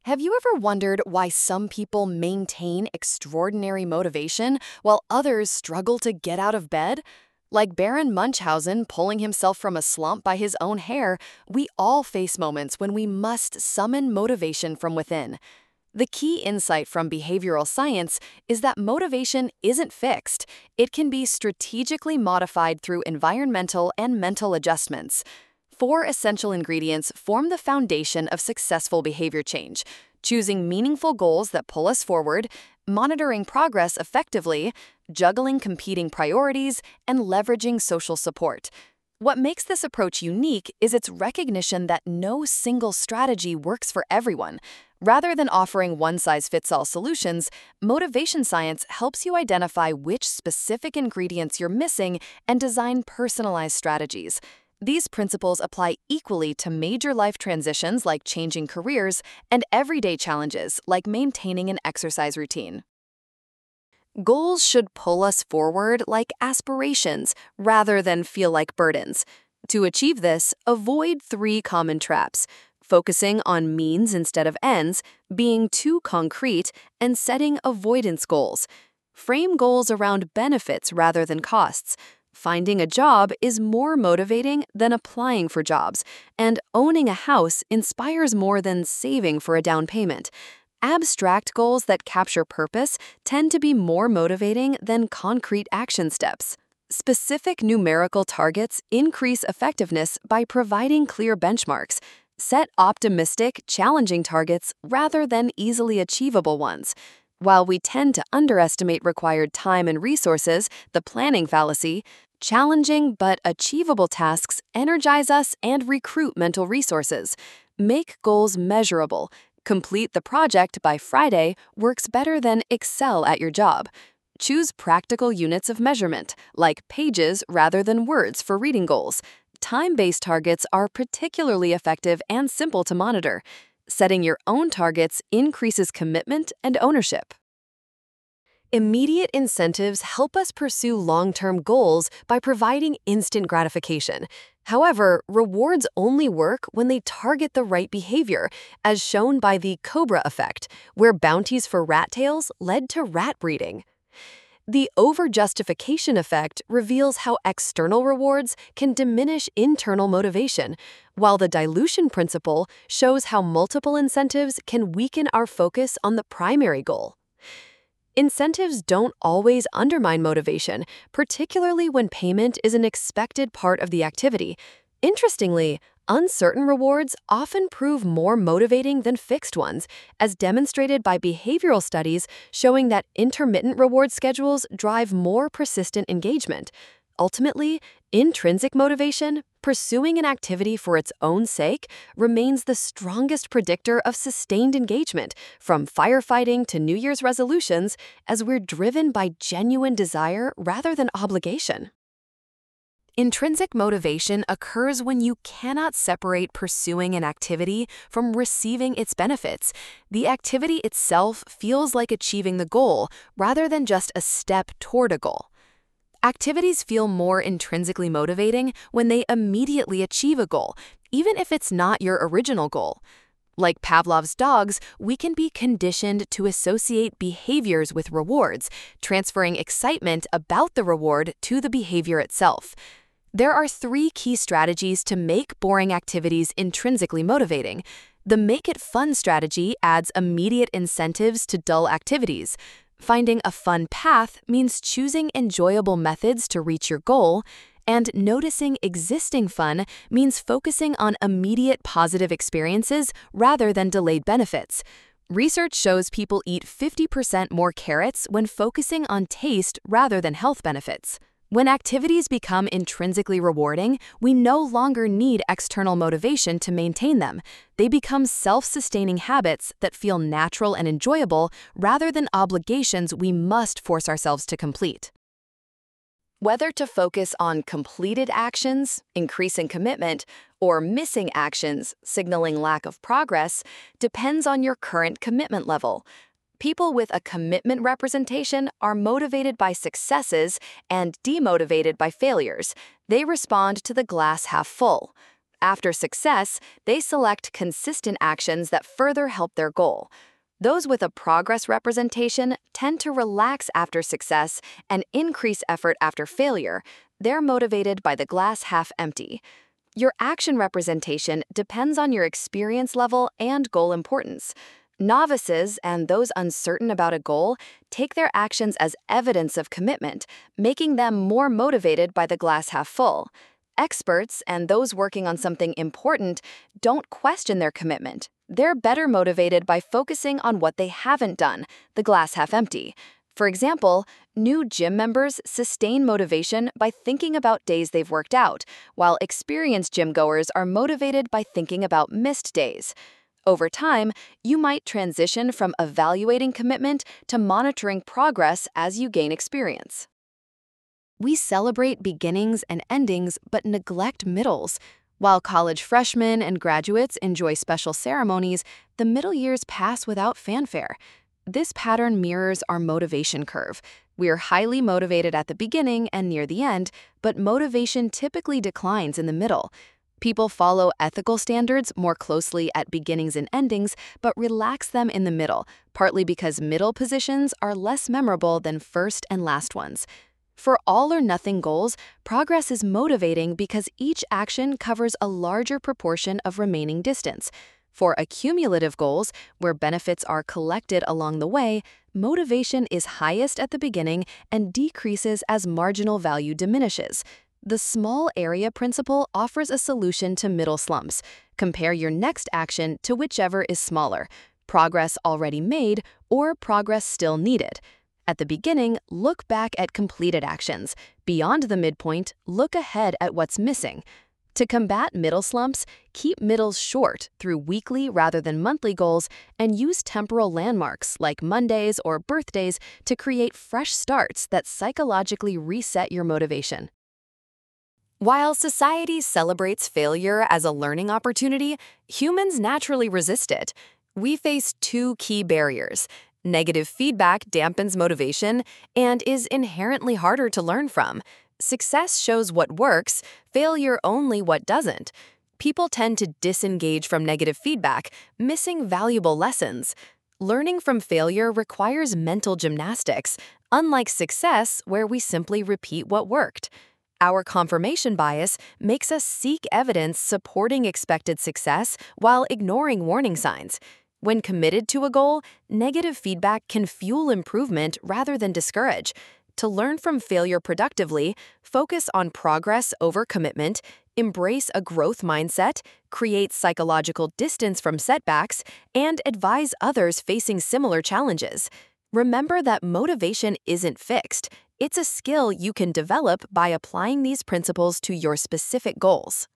Have you ever wondered why some people maintain extraordinary motivation while others struggle to get out of bed? Like Baron Munchausen pulling himself from a slump by his own hair, we all face moments when we must summon motivation from within. The key insight from behavioral science is that motivation isn't fixed. It can be strategically modified through environmental and mental adjustments. Four essential ingredients form the foundation of successful behavior change: choosing meaningful goals that pull us forward, monitoring progress effectively, juggling competing priorities, and leveraging social support. What makes this approach unique is its recognition that no single strategy works for everyone. Rather than offering one-size-fits-all solutions, motivation science helps you identify which specific ingredients you're missing and design personalized strategies. These principles apply equally to major life transitions like changing careers and everyday challenges like maintaining an exercise routine. Goals should pull us forward like aspirations rather than feel like burdens. To achieve this, avoid three common traps: focusing on means instead of ends, being too concrete, and setting avoidance goals. Frame goals around benefits rather than costs. Finding a job is more motivating than applying for jobs, and owning a house inspires more than saving for a down payment. Abstract goals that capture purpose tend to be more motivating than concrete action steps. Specific numerical targets increase effectiveness by providing clear benchmarks. Set optimistic, challenging targets rather than easily achievable ones. While we tend to underestimate required time and resources, the planning fallacy, challenging but achievable tasks energize us and recruit mental resources. Make goals measurable. Complete the project by Friday works better than excel at your job. Choose practical units of measurement, like pages rather than words for reading goals. Time-based targets are particularly effective and simple to monitor. Setting your own targets increases commitment and ownership. Immediate incentives help us pursue long-term goals by providing instant gratification. However, rewards only work when they target the right behavior, as shown by the Cobra effect, where bounties for rat tails led to rat breeding. The over-justification effect reveals how external rewards can diminish internal motivation, while the dilution principle shows how multiple incentives can weaken our focus on the primary goal. Incentives don't always undermine motivation, particularly when payment is an expected part of the activity. Interestingly, uncertain rewards often prove more motivating than fixed ones, as demonstrated by behavioral studies showing that intermittent reward schedules drive more persistent engagement. Ultimately, intrinsic motivation, pursuing an activity for its own sake, remains the strongest predictor of sustained engagement, from firefighting to New Year's resolutions, as we're driven by genuine desire rather than obligation. Intrinsic motivation occurs when you cannot separate pursuing an activity from receiving its benefits. The activity itself feels like achieving the goal rather than just a step toward a goal. Activities feel more intrinsically motivating when they immediately achieve a goal, even if it's not your original goal. Like Pavlov's dogs, we can be conditioned to associate behaviors with rewards, transferring excitement about the reward to the behavior itself. There are three key strategies to make boring activities intrinsically motivating. The Make It Fun strategy adds immediate incentives to dull activities. Finding a fun path means choosing enjoyable methods to reach your goal, and noticing existing fun means focusing on immediate positive experiences rather than delayed benefits. Research shows people eat 50% more carrots when focusing on taste rather than health benefits. When activities become intrinsically rewarding, we no longer need external motivation to maintain them. They become self-sustaining habits that feel natural and enjoyable rather than obligations we must force ourselves to complete. Whether to focus on completed actions, increasing commitment, or missing actions, signaling lack of progress, depends on your current commitment level. People with a commitment representation are motivated by successes and demotivated by failures. They respond to the glass half full. after success, they select consistent actions that further help their goal. Those with a progress representation tend to relax after success and increase effort after failure. They're motivated by the glass half empty. Your action representation depends on your experience level and goal importance. Novices and those uncertain about a goal take their actions as evidence of commitment, making them more motivated by the glass half full. Experts and those working on something important don't question their commitment. They're better motivated by focusing on what they haven't done, the glass half empty. For example, new gym members sustain motivation by thinking about days they've worked out, while experienced gym goers are motivated by thinking about missed days. Over time, you might transition from evaluating commitment to monitoring progress as you gain experience. We celebrate beginnings and endings but neglect middles. While college freshmen and graduates enjoy special ceremonies, the middle years pass without fanfare. This pattern mirrors our motivation curve. We are highly motivated at the beginning and near the end, but motivation typically declines in the middle. People follow ethical standards more closely at beginnings and endings, but relax them in the middle, partly because middle positions are less memorable than first and last ones. For all-or-nothing goals, progress is motivating because each action covers a larger proportion of remaining distance. For accumulative goals, where benefits are collected along the way, motivation is highest at the beginning and decreases as marginal value diminishes. The small area principle offers a solution to middle slumps. Compare your next action to whichever is smaller, progress already made or progress still needed. At the beginning, look back at completed actions. Beyond the midpoint, look ahead at what's missing. To combat middle slumps, keep middles short through weekly rather than monthly goals and use temporal landmarks like Mondays or birthdays to create fresh starts that psychologically reset your motivation. While society celebrates failure as a learning opportunity, humans naturally resist it. We face two key barriers. Negative feedback dampens motivation and is inherently harder to learn from. Success shows what works, failure only what doesn't. People tend to disengage from negative feedback, missing valuable lessons. Learning from failure requires mental gymnastics, unlike success where we simply repeat what worked. Our confirmation bias makes us seek evidence supporting expected success while ignoring warning signs. When committed to a goal, negative feedback can fuel improvement rather than discourage. To learn from failure productively, focus on progress over commitment, embrace a growth mindset, create psychological distance from setbacks, and advise others facing similar challenges. Remember that motivation isn't fixed. It's a skill you can develop by applying these principles to your specific goals.